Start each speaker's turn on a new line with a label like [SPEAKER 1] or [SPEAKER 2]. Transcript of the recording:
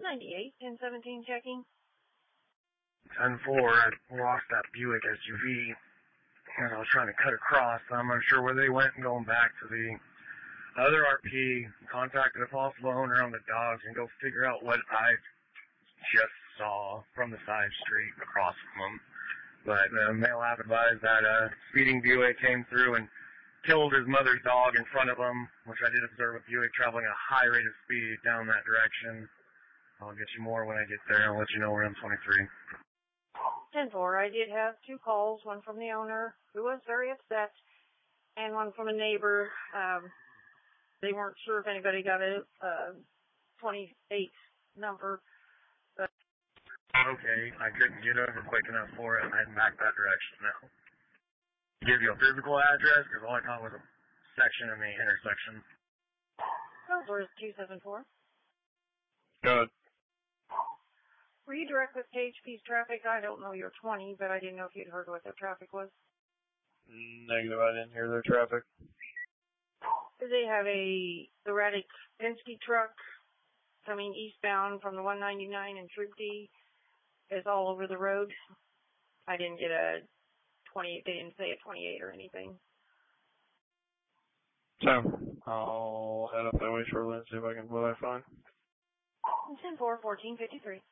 [SPEAKER 1] 98, 1017 checking.
[SPEAKER 2] 10-4, I lost that Buick SUV and I was trying to cut across. I'm unsure where they went and going back to the other RP, contacted a possible owner on the dogs and go figure out what I just saw from the side street across from them. But the male app advised that a speeding Buick came through and killed his mother's dog in front of him, which I did observe a Buick traveling at a high rate of speed down that direction. I'll get you more when I get there. I'll let you know where I'm 23.
[SPEAKER 1] 10-4, I did have 2 calls, one from the owner, who was very upset, and one from a neighbor. They weren't sure if anybody got a 28 number. But
[SPEAKER 2] okay, I couldn't get over quick enough for it. I'm heading back that direction now. Give you a physical address, because all I caught was a section in the intersection.
[SPEAKER 1] Code 274.
[SPEAKER 3] Good.
[SPEAKER 1] Were you direct with KHP's traffic? I don't know you're 20, but I didn't know if you'd heard what their traffic was.
[SPEAKER 3] Negative, I didn't hear their traffic.
[SPEAKER 1] They have a erratic Penske truck coming eastbound from the 199 and Troop D. It's all over the road. I didn't get a 28, they didn't say a 28 or anything.
[SPEAKER 3] So, I'll head up that way shortly and see if I can, what I find.
[SPEAKER 1] 10-4, 1453.